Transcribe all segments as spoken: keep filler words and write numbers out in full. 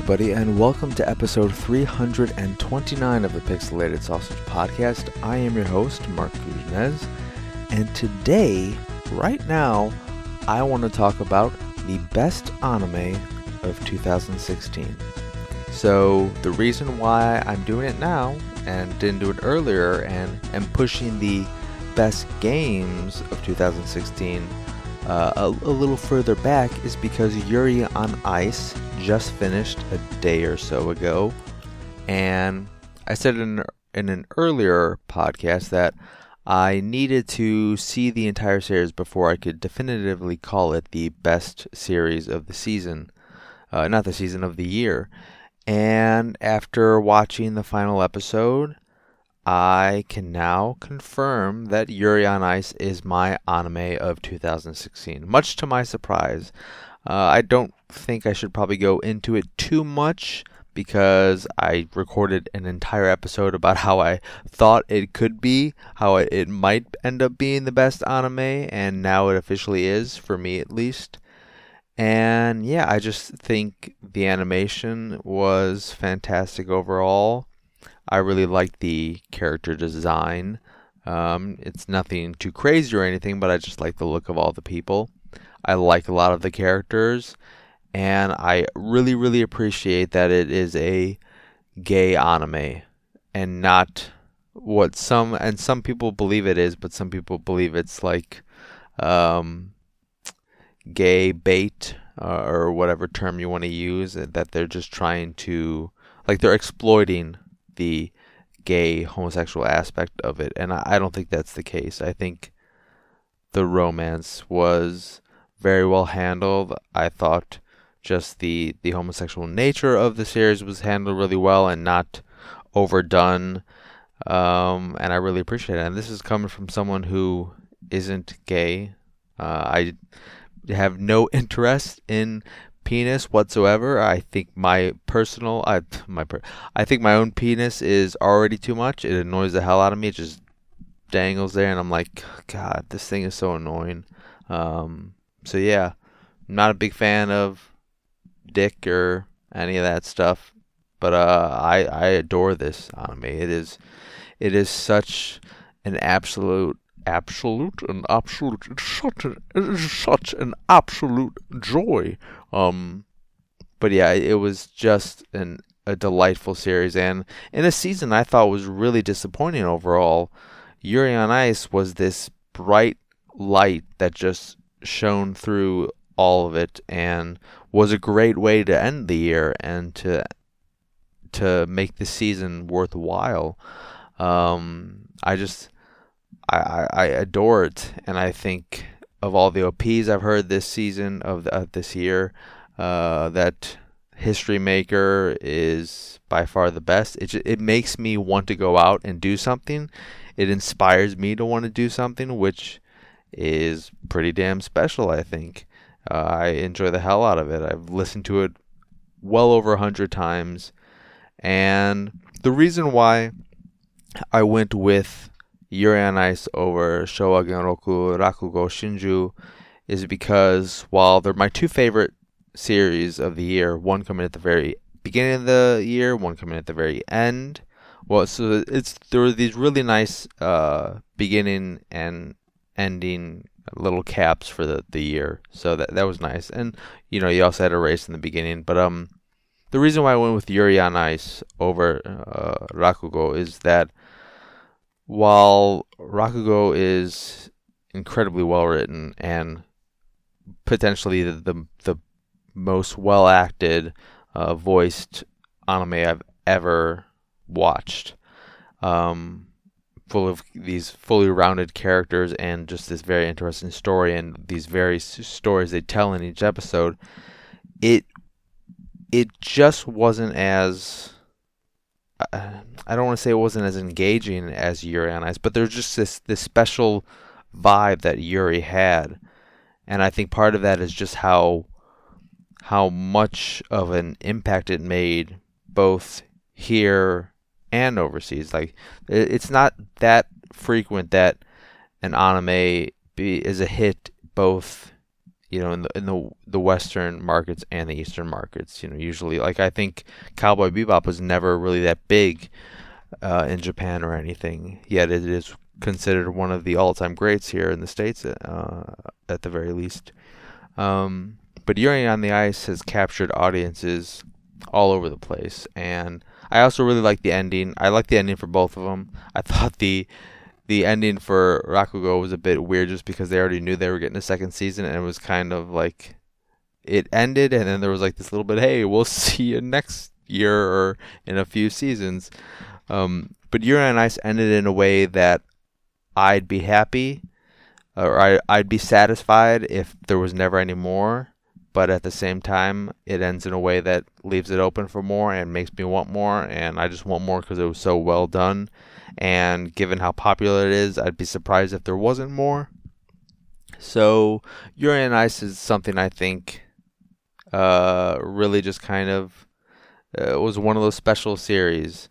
everybody, and welcome to episode three hundred twenty-nine of the Pixelated Sausage Podcast. I am your host, Mark Guzmez, and today, right now, I want to talk about the best anime of two thousand sixteen. So, the reason why I'm doing it now, and didn't do it earlier, and am pushing the best games of two thousand sixteen uh, a, a little further back is because Yuri on Ice just finished a day or so ago, and I said in, in an earlier podcast that I needed to see the entire series before I could definitively call it the best series of the season, uh, not the season of the year. And after watching the final episode, I can now confirm that Yuri on Ice is my anime of two thousand sixteen, much to my surprise. Uh, I don't think I should probably go into it too much because I recorded an entire episode about how I thought it could be, how it, it might end up being the best anime, and now it officially is, for me at least. And yeah, I just think the animation was fantastic overall. I really liked the character design. Um, it's nothing too crazy or anything, but I just like the look of all the people. I like a lot of the characters, and I really, really appreciate that it is a gay anime and not what some, and some people believe it is, but some people believe it's like um, gay bait uh, or whatever term you want to use, that they're just trying to, like they're exploiting the gay homosexual aspect of it, and I, I don't think that's the case. I think the romance was very well handled. I thought just the the homosexual nature of the series was handled really well and not overdone, um, and I really appreciate it. And this is coming from someone who isn't gay. Uh, I have no interest in penis whatsoever. I think my personal, I my per, I think my own penis is already too much. It annoys the hell out of me. It just dangles there, and I'm like, God, this thing is so annoying. Um, so yeah, I'm not a big fan of dick or any of that stuff, but uh, I I adore this anime. It is it is such an absolute. Absolute and absolute, it's such, an, it's such an absolute joy. Um, but yeah, it was just an a delightful series, and in a season I thought was really disappointing overall. Yuri on Ice was this bright light that just shone through all of it, and was a great way to end the year and to to make the season worthwhile. Um, I just. I, I adore it, and I think of all the O Ps I've heard this season of, the, of this year, uh, that History Maker is by far the best. It it makes me want to go out and do something. It inspires me to want to do something, which is pretty damn special, I think. Uh, I enjoy the hell out of it. I've listened to it well over a hundred times, and the reason why I went with Yuri on Ice over Showa Genroku Rakugo Shinju is because while they're my two favorite series of the year, one coming at the very beginning of the year, one coming at the very end. Well, so it's there were these really nice uh, beginning and ending little caps for the, the year, so that that was nice. And you know, you also had a race in the beginning, but um, the reason why I went with Yuri on Ice over uh, Rakugo is that while Rakugo is incredibly well written and potentially the the, the most well acted, uh, voiced anime I've ever watched, um, full of these fully rounded characters and just this very interesting story and these various stories they tell in each episode, it it just wasn't as I don't want to say it wasn't as engaging as Yuri on Ice, but there's just this, this special vibe that Yuri had. And I think part of that is just how how much of an impact it made both here and overseas. Like, it's not that frequent that an anime be, is a hit both you know, in the in the the Western markets and the Eastern markets. You know, usually, like, I think Cowboy Bebop was never really that big uh, in Japan or anything, yet it is considered one of the all-time greats here in the States, uh, at the very least. Um, but Yuri on the Ice has captured audiences all over the place, and I also really like the ending. I like the ending for both of them. I thought the the ending for Rakugo was a bit weird just because they already knew they were getting a second season, and it was kind of like it ended, and then there was like this little bit, hey, we'll see you next year or in a few seasons. Um, but Yuri on Ice ended in a way that I'd be happy, or I, I'd be satisfied if there was never any more. But at the same time, it ends in a way that leaves it open for more and makes me want more. And I just want more because it was so well done. And given how popular it is, I'd be surprised if there wasn't more. So Yuri on Ice is something I think uh, really just kind of uh, was one of those special series.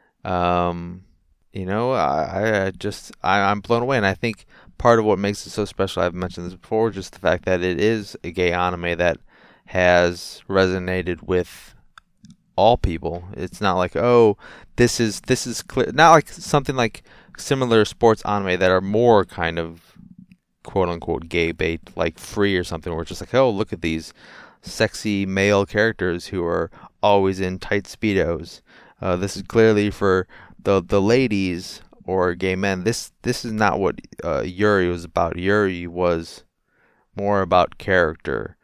Um, you know, I, I just I, I'm blown away, and I think part of what makes it so special, I've mentioned this before, just the fact that it is a gay anime that has resonated with all people. It's not like, oh, this is this is clear. Not like something like similar sports anime that are more kind of quote unquote gay bait, like Free or something, where it's just like, oh, look at these sexy male characters who are always in tight speedos. Uh, this is clearly for the the ladies or gay men. This this is not what uh, Yuri was about. Yuri was more about character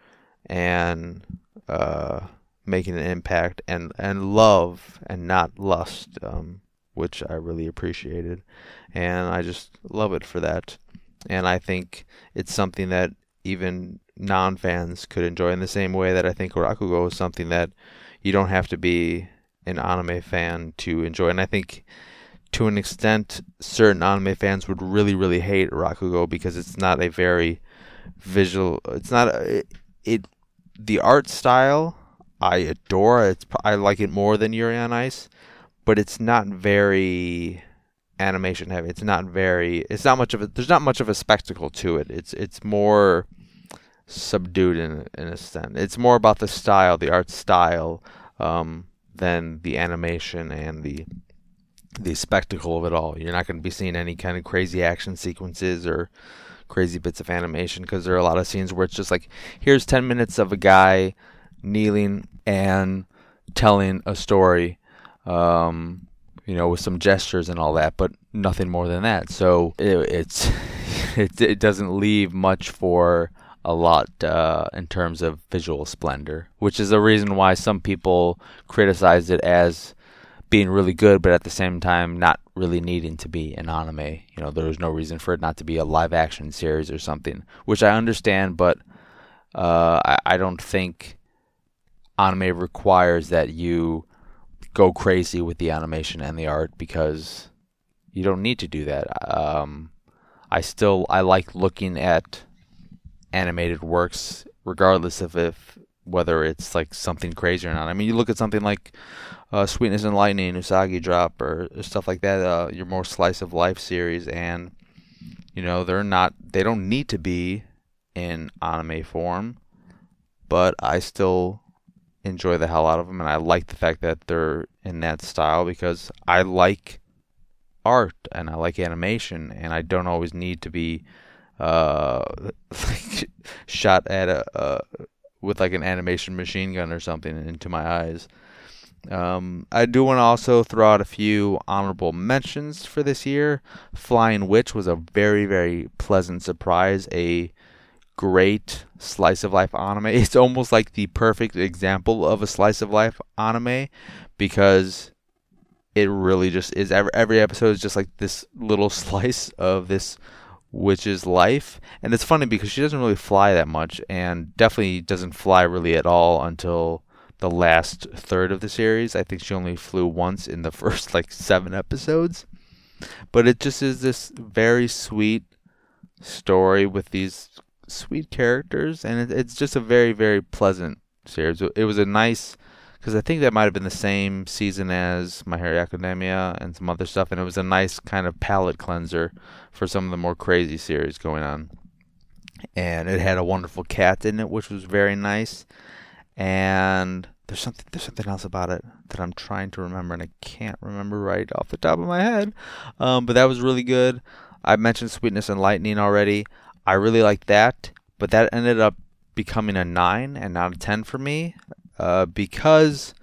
and uh, making an impact and, and love and not lust, um, which I really appreciated. And I just love it for that. And I think it's something that even non-fans could enjoy in the same way that I think Rakugo is something that you don't have to be an anime fan to enjoy. And I think to an extent, certain anime fans would really, really hate Rakugo because it's not a very visual. It's not a, it, it. The art style I adore. It's I like it more than Yuri on Ice, but it's not very animation heavy. It's not very. It's not much of a. There's not much of a spectacle to it. It's it's more subdued in in a sense. It's more about the style, the art style, um, than the animation and the. the spectacle of it all. You're not going to be seeing any kind of crazy action sequences or crazy bits of animation, because there are a lot of scenes where it's just like, here's ten minutes of a guy kneeling and telling a story, um, you know, with some gestures and all that, but nothing more than that. So it, it's it, it doesn't leave much for a lot uh, in terms of visual splendor, which is the reason why some people criticize it as being really good, but at the same time not really needing to be an anime. You know, there was no reason for it not to be a live action series or something, which I understand, but uh, I, I don't think anime requires that you go crazy with the animation and the art, because you don't need to do that. Um, I still I like looking at animated works, regardless of if whether it's like something crazy or not. I mean, you look at something like uh, Sweetness and Lightning, Usagi Drop, or stuff like that, uh, your more slice of life series, and you know they're not, they don't need to be in anime form, but I still enjoy the hell out of them, and I like the fact that they're in that style because I like art and I like animation, and I don't always need to be uh, like shot at a. a with like an animation machine gun or something into my eyes. Um, I do want to also throw out a few honorable mentions for this year. Flying Witch was a very, very pleasant surprise. A great slice of life anime. It's almost like the perfect example of a slice of life anime, because it really just is. Every, every episode is just like this little slice of this witch's life. And it's funny because she doesn't really fly that much, and definitely doesn't fly really at all until the last third of the series. I think she only flew once in the first like seven episodes. But it just is this very sweet story with these sweet characters, and it, it's just a very, very pleasant series. It was a nice, because I think that might have been the same season as My Hero Academia and some other stuff, and it was a nice kind of palate cleanser for some of the more crazy series going on. and it had a wonderful cat in it, which was very nice. And there's something there's something else about it that I'm trying to remember, and I can't remember right off the top of my head. Um, but that was really good. I mentioned Sweetness and Lightning already. I really liked that, but that ended up becoming a nine and not a ten for me, uh, because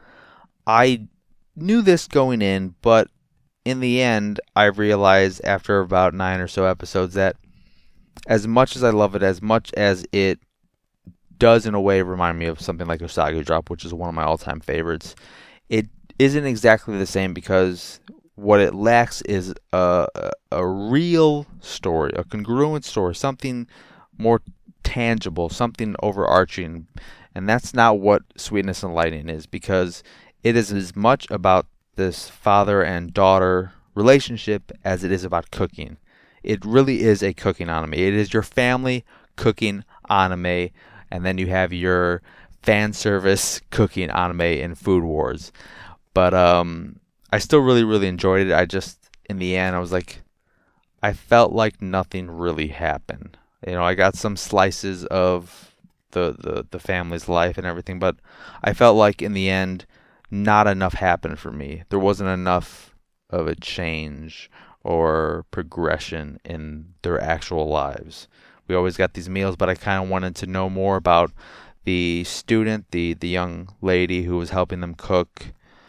I knew this going in, but in the end, I realized after about nine or so episodes that as much as I love it, as much as it does in a way remind me of something like Usagi Drop, which is one of my all-time favorites, it isn't exactly the same, because what it lacks is a, a, a real story, a congruent story, something more tangible, something overarching. And that's not what Sweetness and Lightning is, because it is as much about this father and daughter relationship as it is about cooking. It really is a cooking anime. It is your family cooking anime, and then you have your fan service cooking anime in Food Wars. But um, I still really, really enjoyed it. I just, in the end, I was like, I felt like nothing really happened. You know, I got some slices of the, the, the family's life and everything, but I felt like in the end, not enough happened for me. There wasn't enough of a change or progression in their actual lives. We always got these meals, but I kind of wanted to know more about the student, the, the young lady who was helping them cook,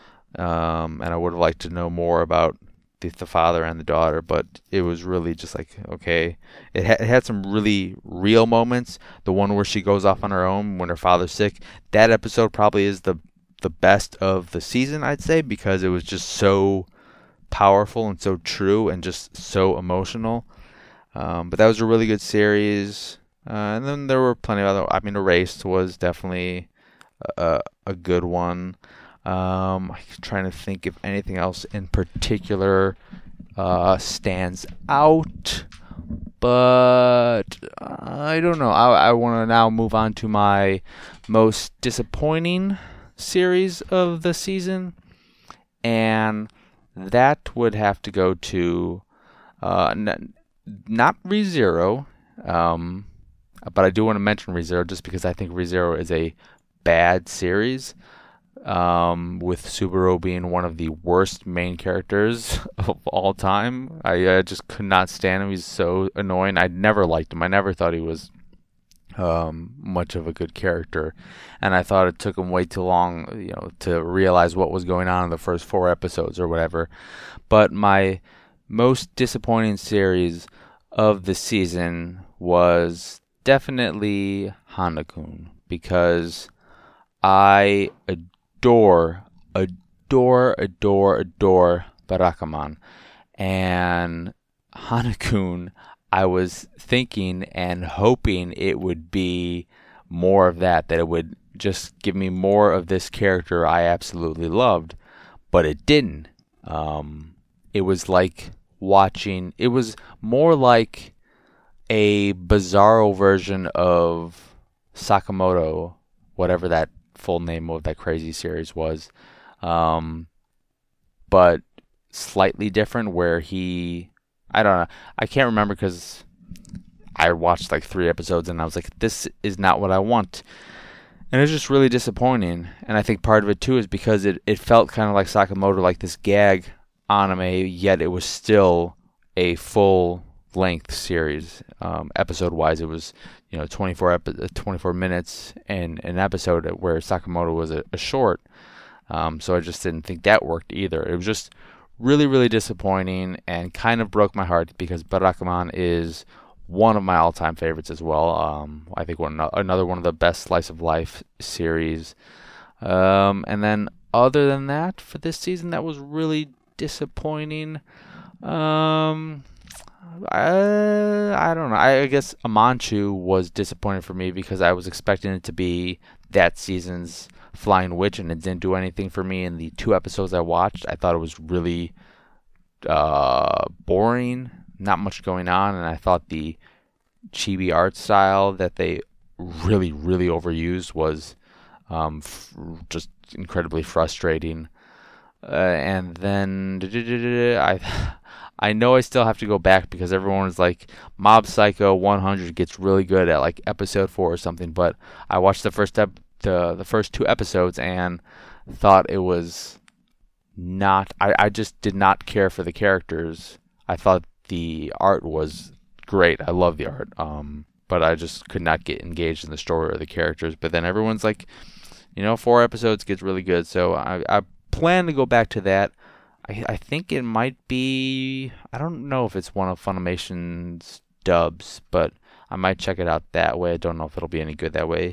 um, and I would have liked to know more about the, the father and the daughter, but it was really just like, okay. It, ha- it had some really real moments. The one where she goes off on her own when her father's sick, that episode probably is the the best of the season, I'd say, because it was just so powerful and so true and just so emotional. Um, but that was a really good series. Uh, and then there were plenty of other. I mean, Erased was definitely a, a good one. Um, I'm trying to think if anything else in particular uh, stands out. But I don't know. I, I want to now move on to my most disappointing series of the season, and that would have to go to uh, n- not ReZero, um, but I do want to mention ReZero just because I think ReZero is a bad series, um, with Subaru being one of the worst main characters of all time. I uh, just could not stand him. He's so annoying. I never liked him. I never thought he was um, much of a good character, and I thought it took him way too long, you know, to realize what was going on in the first four episodes or whatever. But my most disappointing series of the season was definitely Hana-kun, because I adore, adore, adore, adore Barakamon, and Hana-kun, I was thinking and hoping it would be more of that, that it would just give me more of this character I absolutely loved, but it didn't. Um, it was like watching, it was more like a bizarro version of Sakamoto, whatever that full name of that crazy series was, um, but slightly different, where he, I don't know. I can't remember because I watched like three episodes and I was like, this is not what I want. And it was just really disappointing. And I think part of it too is because it, it felt kind of like Sakamoto, like this gag anime, yet it was still a full length series. Um, episode wise, it was, you know, twenty-four, epi- twenty-four minutes and an episode, where Sakamoto was a, a short. Um, so I just didn't think that worked either. It was just really, really disappointing and kind of broke my heart, because Barakamon is one of my all-time favorites as well. Um, I think one another one of the best slice of life series. Um, and then other than that, for this season, that was really disappointing. Um, I, I don't know. I, I guess Amanchu was disappointing for me because I was expecting it to be that season's Flying Witch, and it didn't do anything for me in the two episodes I watched. I thought it was really uh, boring, not much going on, and I thought the chibi art style that they really, really overused was um, f- just incredibly frustrating. Uh, and then I I know I still have to go back because everyone is like, Mob Psycho one hundred gets really good at like episode four or something. But I watched the first ep- the the first two episodes and thought it was not. I, I just did not care for the characters. I thought the art was great. I love the art. Um, but I just could not get engaged in the story or the characters. But then everyone's like, you know, four episodes gets really good. So I, I plan to go back to that. I, I think it might be, I don't know if it's one of Funimation's dubs, but I might check it out that way. I don't know if it'll be any good that way.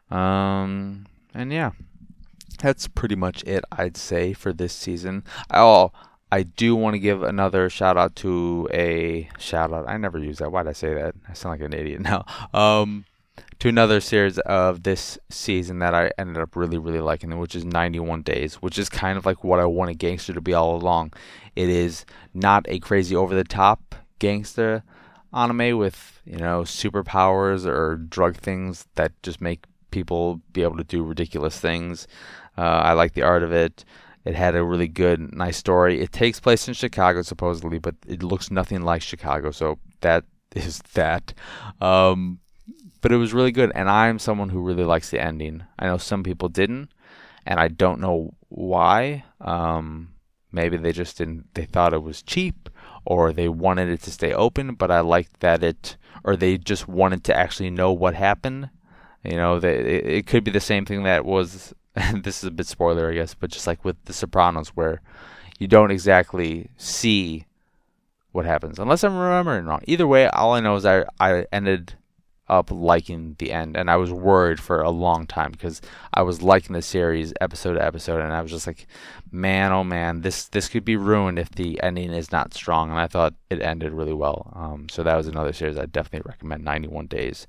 Um, and yeah, that's pretty much it, I'd say, for this season. Oh, I do want to give another shout out to a shout out. I never use that. Why did I say that? I sound like an idiot now. Um, to another series of this season that I ended up really, really liking, which is ninety-one days, which is kind of like what I wanted Gangster to be all along. It is not a crazy over-the-top gangster anime with, you know, superpowers or drug things that just make people be able to do ridiculous things. Uh, I like the art of it. It had a really good, nice story. It takes place in Chicago, supposedly, but it looks nothing like Chicago, so that is that. Um... But it was really good, and I'm someone who really likes the ending. I know some people didn't, and I don't know why. Um, maybe they just didn't, they thought it was cheap, or they wanted it to stay open, but I liked that it, or they just wanted to actually know what happened. You know, they, it, it could be the same thing that was, and this is a bit spoiler, I guess, but just like with The Sopranos, where you don't exactly see what happens, unless I'm remembering wrong. Either way, all I know is I, I ended up liking the end, and I was worried for a long time because I was liking the series episode to episode, and I was just like, man, oh man, this this could be ruined if the ending is not strong. And I thought it ended really well. Um, so that was another series I definitely recommend, ninety-one days.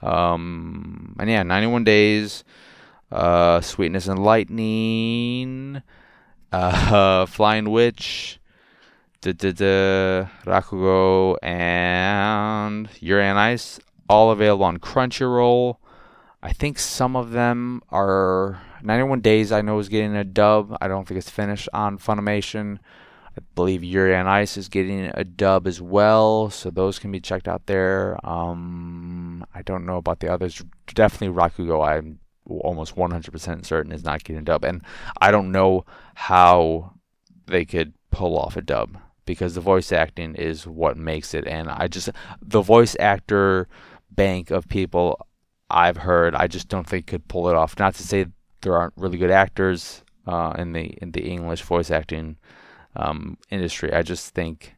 Um, and yeah, ninety-one days, uh, Sweetness and Lightning, uh, Flying Witch, da da da, Rakugo, and Yuri on Ice. All available on Crunchyroll. I think some of them are ninety-one days. I know is getting a dub. I don't think it's finished on Funimation. I believe Yuri on Ice is getting a dub as well, so those can be checked out there. Um, I don't know about the others. Definitely Rakugo, I'm almost one hundred percent certain is not getting a dub, and I don't know how they could pull off a dub because the voice acting is what makes it, and I just the voice actor bank of people I've heard, I just don't think could pull it off. Not to say there aren't really good actors uh, in the in the English voice acting um, industry. I just think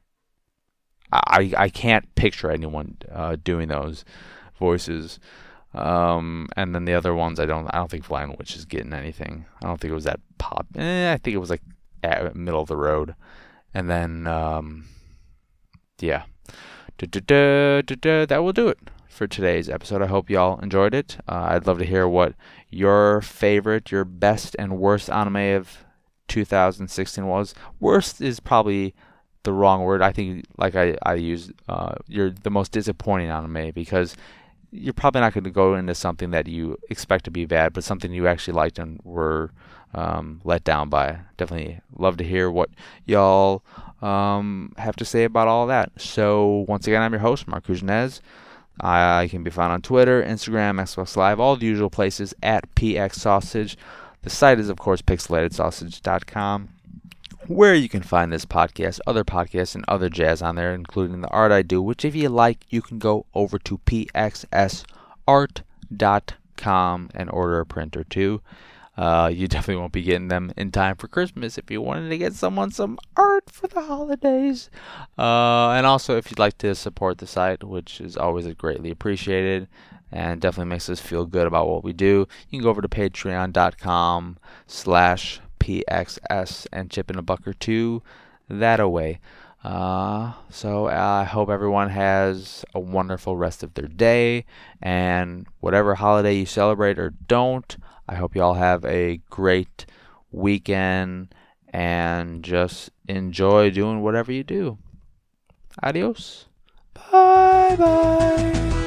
I I can't picture anyone uh, doing those voices. Um, and then the other ones, I don't I don't think Flying Witch is getting anything. I don't think it was that pop. Eh, I think it was like at middle of the road. And then um, yeah, da, da, da, da, da, that will do it for today's episode. I hope y'all enjoyed it. Uh, I'd love to hear what your favorite, your best and worst anime of two thousand sixteen was. Worst is probably the wrong word. I think, like I, I used, uh, you're the most disappointing anime because you're probably not going to go into something that you expect to be bad, but something you actually liked and were um, let down by. Definitely love to hear what y'all um, have to say about all that. So, once again, I'm your host, Mark Kuznez. I can be found on Twitter, Instagram, Xbox Live, all the usual places at P X Sausage. The site is, of course, pixelated sausage dot com, where you can find this podcast, other podcasts, and other jazz on there, including the art I do, which if you like, you can go over to P X S art dot com and order a print or two. Uh, you definitely won't be getting them in time for Christmas if you wanted to get someone some art for the holidays. Uh, and also, if you'd like to support the site, which is always greatly appreciated and definitely makes us feel good about what we do, you can go over to patreon dot com slash P X S and chip in a buck or two that away. Uh, so I hope everyone has a wonderful rest of their day, and whatever holiday you celebrate or don't, I hope you all have a great weekend and just enjoy doing whatever you do. Adios. Bye bye.